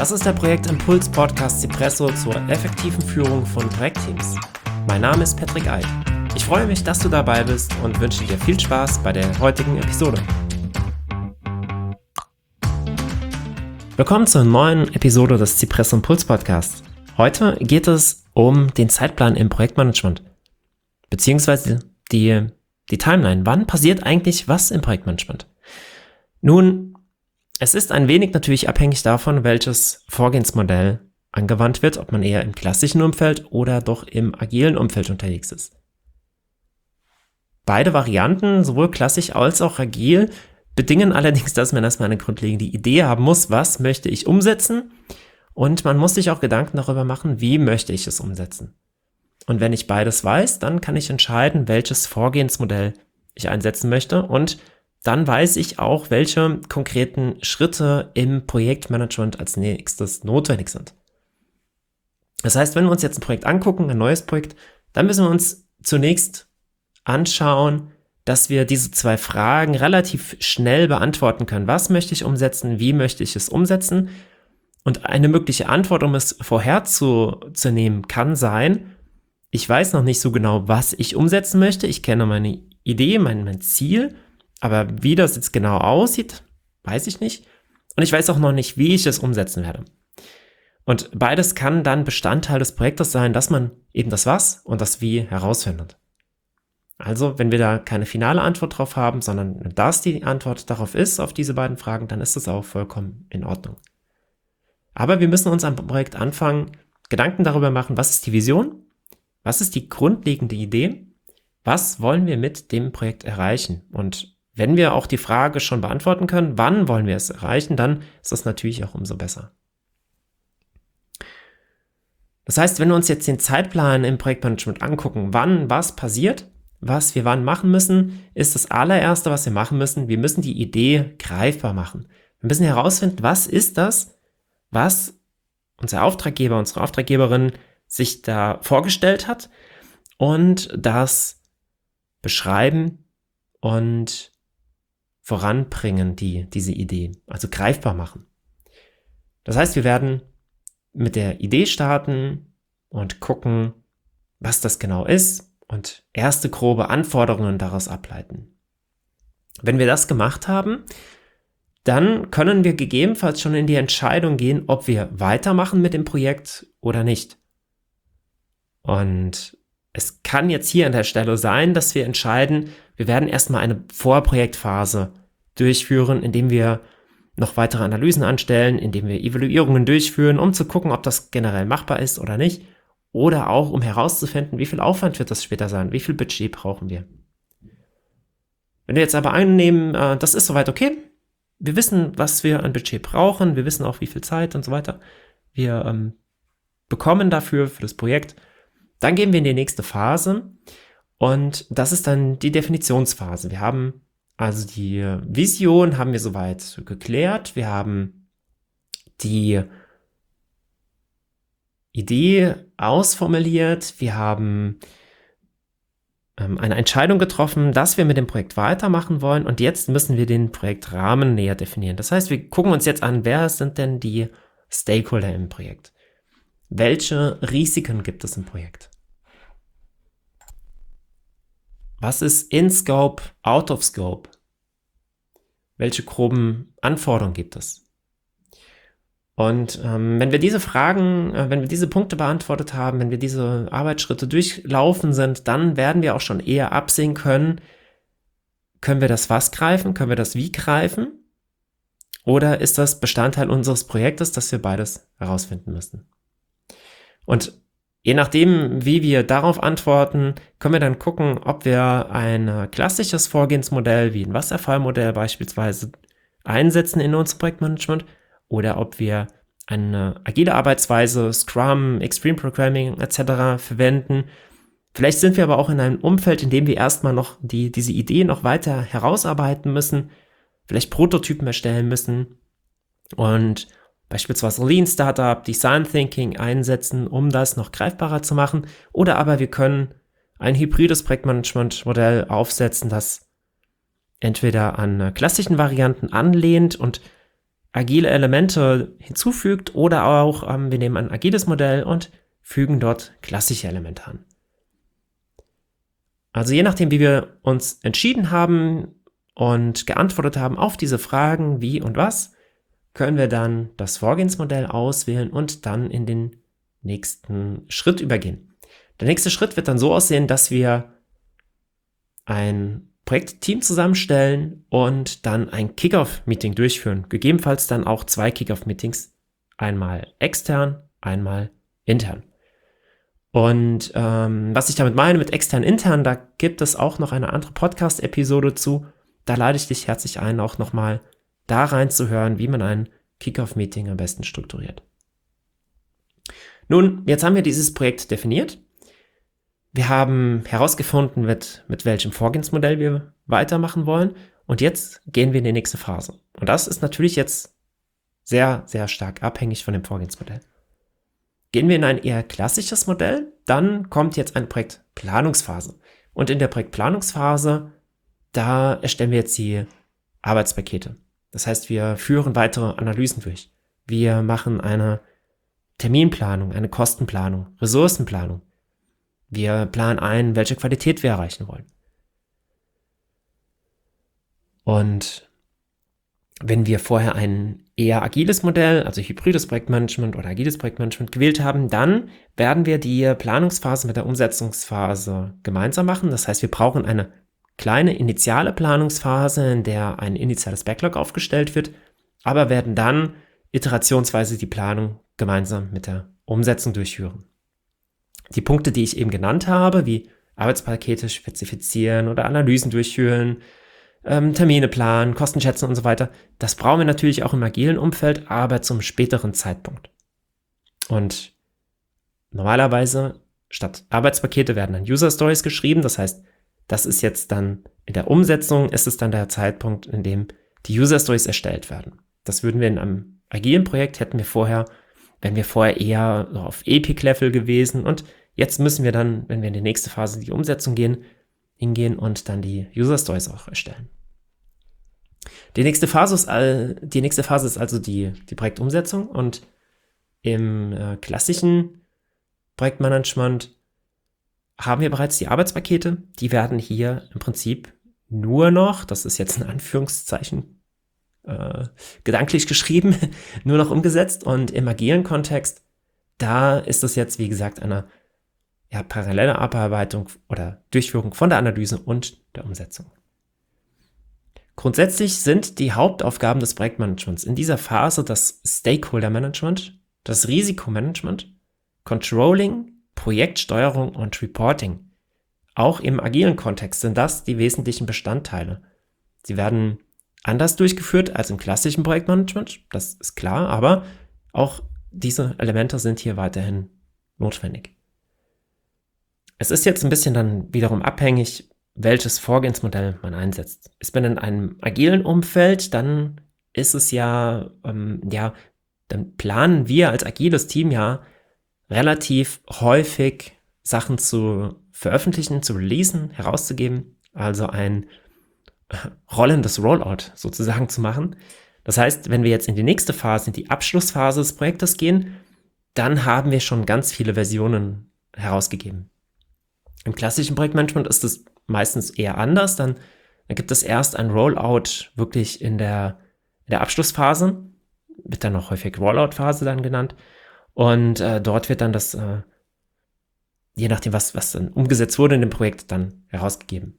Das ist der Projektimpuls-Podcast Cipresso zur effektiven Führung von Projektteams. Mein Name ist Patrick Eid. Ich freue mich, dass du dabei bist und wünsche dir viel Spaß bei der heutigen Episode. Willkommen zur neuen Episode des Cipresso Impuls Podcasts. Heute geht es um den Zeitplan im Projektmanagement, beziehungsweise die Timeline. Wann passiert eigentlich was im Projektmanagement? Nun, es ist ein wenig natürlich abhängig davon, welches Vorgehensmodell angewandt wird, ob man eher im klassischen Umfeld oder doch im agilen Umfeld unterwegs ist. Beide Varianten, sowohl klassisch als auch agil, bedingen allerdings, dass man erstmal eine grundlegende Idee haben muss, was möchte ich umsetzen, und man muss sich auch Gedanken darüber machen, wie möchte ich es umsetzen. Und wenn ich beides weiß, dann kann ich entscheiden, welches Vorgehensmodell ich einsetzen möchte, und dann weiß ich auch, welche konkreten Schritte im Projektmanagement als nächstes notwendig sind. Das heißt, wenn wir uns jetzt ein Projekt angucken, ein neues Projekt, dann müssen wir uns zunächst anschauen, dass wir diese zwei Fragen relativ schnell beantworten können. Was möchte ich umsetzen? Wie möchte ich es umsetzen? Und eine mögliche Antwort, um es vorherzunehmen, kann sein: Ich weiß noch nicht so genau, was ich umsetzen möchte. Ich kenne meine Idee, mein Ziel, aber wie das jetzt genau aussieht, weiß ich nicht. Und ich weiß auch noch nicht, wie ich es umsetzen werde. Und beides kann dann Bestandteil des Projektes sein, dass man eben das Was und das Wie herausfindet. Also, wenn wir da keine finale Antwort drauf haben, sondern das die Antwort darauf ist, auf diese beiden Fragen, dann ist das auch vollkommen in Ordnung. Aber wir müssen uns am Projekt anfangen, Gedanken darüber machen, was ist die Vision? Was ist die grundlegende Idee? Was wollen wir mit dem Projekt erreichen? Und wenn wir auch die Frage schon beantworten können, wann wollen wir es erreichen, dann ist das natürlich auch umso besser. Das heißt, wenn wir uns jetzt den Zeitplan im Projektmanagement angucken, wann was passiert, was wir wann machen müssen, ist das allererste, was wir machen müssen: Wir müssen die Idee greifbar machen. Wir müssen herausfinden, was ist das, was unser Auftraggeber, unsere Auftraggeberin sich da vorgestellt hat, und das beschreiben und voranbringen, diese Idee, also greifbar machen. Das heißt, wir werden mit der Idee starten und gucken, was das genau ist, und erste grobe Anforderungen daraus ableiten. Wenn wir das gemacht haben, dann können wir gegebenenfalls schon in die Entscheidung gehen, ob wir weitermachen mit dem Projekt oder nicht. Und es kann jetzt hier an der Stelle sein, dass wir entscheiden, wir werden erstmal eine Vorprojektphase durchführen, indem wir noch weitere Analysen anstellen, indem wir Evaluierungen durchführen, um zu gucken, ob das generell machbar ist oder nicht, oder auch um herauszufinden, wie viel Aufwand wird das später sein, wie viel Budget brauchen wir. Wenn wir jetzt aber annehmen, das ist soweit okay, wir wissen, was wir an Budget brauchen, wir wissen auch, wie viel Zeit und so weiter wir bekommen dafür, für das Projekt, dann gehen wir in die nächste Phase, und das ist dann die Definitionsphase. Wir haben also die Vision haben wir soweit geklärt, wir haben die Idee ausformuliert, wir haben eine Entscheidung getroffen, dass wir mit dem Projekt weitermachen wollen, und jetzt müssen wir den Projektrahmen näher definieren. Das heißt, wir gucken uns jetzt an, wer sind denn die Stakeholder im Projekt? Welche Risiken gibt es im Projekt? Was ist in Scope, out of Scope? Welche groben Anforderungen gibt es? Und wenn wir diese Fragen, wenn wir diese Punkte beantwortet haben, wenn wir diese Arbeitsschritte durchlaufen sind, dann werden wir auch schon eher absehen können wir das Was greifen, können wir das Wie greifen, oder ist das Bestandteil unseres Projektes, dass wir beides herausfinden müssen? Und je nachdem, wie wir darauf antworten, können wir dann gucken, ob wir ein klassisches Vorgehensmodell wie ein Wasserfallmodell beispielsweise einsetzen in unserem Projektmanagement, oder ob wir eine agile Arbeitsweise, Scrum, Extreme Programming etc. verwenden. Vielleicht sind wir aber auch in einem Umfeld, in dem wir erstmal noch diese Idee noch weiter herausarbeiten müssen, vielleicht Prototypen erstellen müssen und beispielsweise Lean Startup, Design Thinking einsetzen, um das noch greifbarer zu machen. Oder aber wir können ein hybrides Projektmanagement-Modell aufsetzen, das entweder an klassischen Varianten anlehnt und agile Elemente hinzufügt oder auch wir nehmen ein agiles Modell und fügen dort klassische Elemente an. Also je nachdem, wie wir uns entschieden haben und geantwortet haben auf diese Fragen, wie und was, können wir dann das Vorgehensmodell auswählen und dann in den nächsten Schritt übergehen. Der nächste Schritt wird dann so aussehen, dass wir ein Projektteam zusammenstellen und dann ein Kickoff-Meeting durchführen. Gegebenenfalls dann auch 2 Kickoff-Meetings, einmal extern, einmal intern. Und was ich damit meine mit extern, intern, da gibt es auch noch eine andere Podcast-Episode zu. Da lade ich dich herzlich ein, auch nochmal da reinzuhören, wie man ein Kickoff-Meeting am besten strukturiert. Nun, jetzt haben wir dieses Projekt definiert. Wir haben herausgefunden, mit welchem Vorgehensmodell wir weitermachen wollen. Und jetzt gehen wir in die nächste Phase. Und das ist natürlich jetzt sehr, sehr stark abhängig von dem Vorgehensmodell. Gehen wir in ein eher klassisches Modell, dann kommt jetzt eine Projektplanungsphase. Und in der Projektplanungsphase, da erstellen wir jetzt die Arbeitspakete. Das heißt, wir führen weitere Analysen durch. Wir machen eine Terminplanung, eine Kostenplanung, Ressourcenplanung. Wir planen ein, welche Qualität wir erreichen wollen. Und wenn wir vorher ein eher agiles Modell, also hybrides Projektmanagement oder agiles Projektmanagement gewählt haben, dann werden wir die Planungsphase mit der Umsetzungsphase gemeinsam machen. Das heißt, wir brauchen eine kleine initiale Planungsphase, in der ein initiales Backlog aufgestellt wird, aber werden dann iterationsweise die Planung gemeinsam mit der Umsetzung durchführen. Die Punkte, die ich eben genannt habe, wie Arbeitspakete spezifizieren oder Analysen durchführen, Termine planen, Kosten schätzen und so weiter, das brauchen wir natürlich auch im agilen Umfeld, aber zum späteren Zeitpunkt. Und normalerweise statt Arbeitspakete werden dann User Stories geschrieben, das heißt, das ist jetzt dann in der Umsetzung, ist es dann der Zeitpunkt, in dem die User Stories erstellt werden. Das würden wir in einem agilen Projekt, wären wir vorher eher so auf Epic-Level gewesen und jetzt müssen wir dann, wenn wir in die nächste Phase, die Umsetzung hingehen und dann die User Stories auch erstellen. Die nächste Phase ist also die Projektumsetzung und im klassischen Projektmanagement haben wir bereits die Arbeitspakete. Die werden hier im Prinzip nur noch, das ist jetzt in Anführungszeichen gedanklich geschrieben, nur noch umgesetzt. Und im agilen Kontext, da ist es jetzt, wie gesagt, eine parallele Abarbeitung oder Durchführung von der Analyse und der Umsetzung. Grundsätzlich sind die Hauptaufgaben des Projektmanagements in dieser Phase das Stakeholder-Management, das Risikomanagement, Controlling, Projektsteuerung und Reporting. Auch im agilen Kontext sind das die wesentlichen Bestandteile. Sie werden anders durchgeführt als im klassischen Projektmanagement, das ist klar, aber auch diese Elemente sind hier weiterhin notwendig. Es ist jetzt ein bisschen dann wiederum abhängig, welches Vorgehensmodell man einsetzt. Ist man in einem agilen Umfeld, dann ist es dann planen wir als agiles Team relativ häufig Sachen zu veröffentlichen, zu releasen, herauszugeben, also ein rollendes Rollout sozusagen zu machen. Das heißt, wenn wir jetzt in die nächste Phase, in die Abschlussphase des Projektes gehen, dann haben wir schon ganz viele Versionen herausgegeben. Im klassischen Projektmanagement ist es meistens eher anders, dann gibt es erst ein Rollout wirklich in der Abschlussphase, wird dann auch häufig Rollout-Phase dann genannt und dort wird dann das, je nachdem was dann umgesetzt wurde in dem Projekt, dann herausgegeben.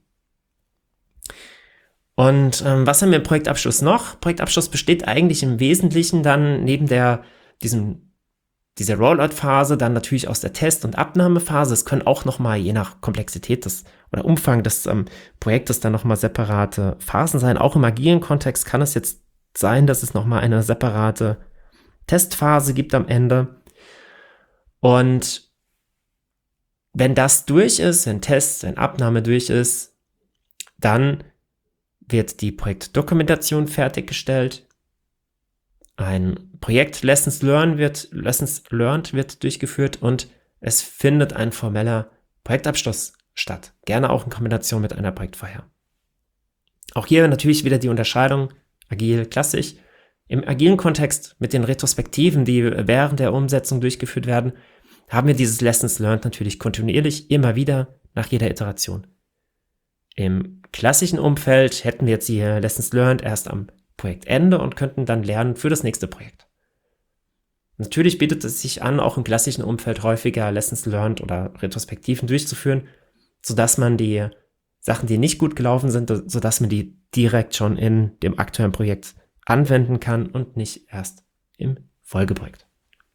Und was haben wir im Projektabschluss noch? Projektabschluss besteht eigentlich im Wesentlichen dann neben dieser Rollout-Phase dann natürlich aus der Test- und Abnahmephase. Es können auch nochmal, je nach Komplexität oder Umfang des Projektes, dann nochmal separate Phasen sein. Auch im agilen Kontext kann es jetzt sein, dass es nochmal eine separate Testphase gibt am Ende. Und wenn das durch ist, wenn Abnahme durch ist, dann wird die Projektdokumentation fertiggestellt. Ein Projekt Lessons Learned wird durchgeführt und es findet ein formeller Projektabschluss statt. Gerne auch in Kombination mit einer Projektfeier. Auch hier natürlich wieder die Unterscheidung agil, klassisch. Im agilen Kontext mit den Retrospektiven, die während der Umsetzung durchgeführt werden, haben wir dieses Lessons Learned natürlich kontinuierlich, immer wieder, nach jeder Iteration. Im klassischen Umfeld hätten wir jetzt die Lessons Learned erst am Projektende und könnten dann lernen für das nächste Projekt. Natürlich bietet es sich an, auch im klassischen Umfeld häufiger Lessons Learned oder Retrospektiven durchzuführen, sodass man die Sachen, die nicht gut gelaufen sind, sodass man die direkt schon in dem aktuellen Projekt anwenden kann und nicht erst im Folgeprojekt.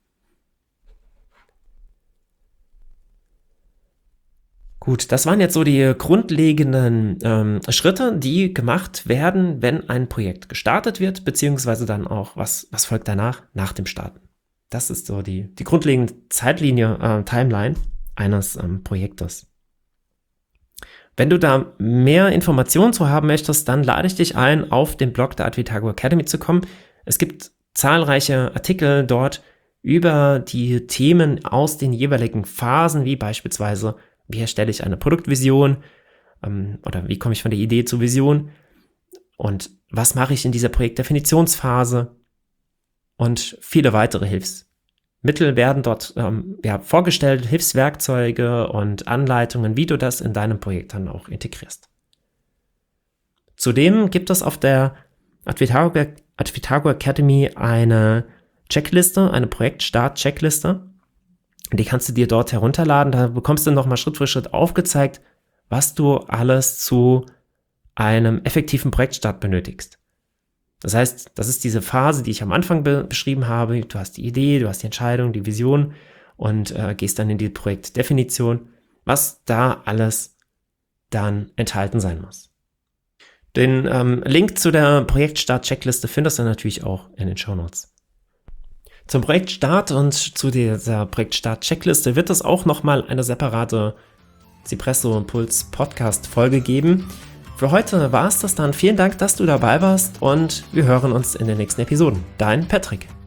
Gut, das waren jetzt so die grundlegenden Schritte, die gemacht werden, wenn ein Projekt gestartet wird, beziehungsweise dann auch, was folgt danach, nach dem Starten. Das ist so die grundlegende Zeitlinie, Timeline eines Projektes. Wenn du da mehr Informationen zu haben möchtest, dann lade ich dich ein, auf den Blog der Advitago Academy zu kommen. Es gibt zahlreiche Artikel dort über die Themen aus den jeweiligen Phasen, wie beispielsweise, wie erstelle ich eine Produktvision oder wie komme ich von der Idee zur Vision und was mache ich in dieser Projektdefinitionsphase und viele weitere Hilfsmittel werden dort vorgestellt, Hilfswerkzeuge und Anleitungen, wie du das in deinem Projekt dann auch integrierst. Zudem gibt es auf der Advitago Academy eine Checkliste, eine Projektstart-Checkliste. Die kannst du dir dort herunterladen. Da bekommst du nochmal Schritt für Schritt aufgezeigt, was du alles zu einem effektiven Projektstart benötigst. Das heißt, das ist diese Phase, die ich am Anfang beschrieben habe. Du hast die Idee, du hast die Entscheidung, die Vision und gehst dann in die Projektdefinition, was da alles dann enthalten sein muss. Den Link zu der Projektstart-Checkliste findest du natürlich auch in den Shownotes. Zum Projektstart und zu dieser Projektstart-Checkliste wird es auch nochmal eine separate Cipresso Impuls Podcast-Folge geben. Für heute war es das dann. Vielen Dank, dass du dabei warst und wir hören uns in den nächsten Episoden. Dein Patrick.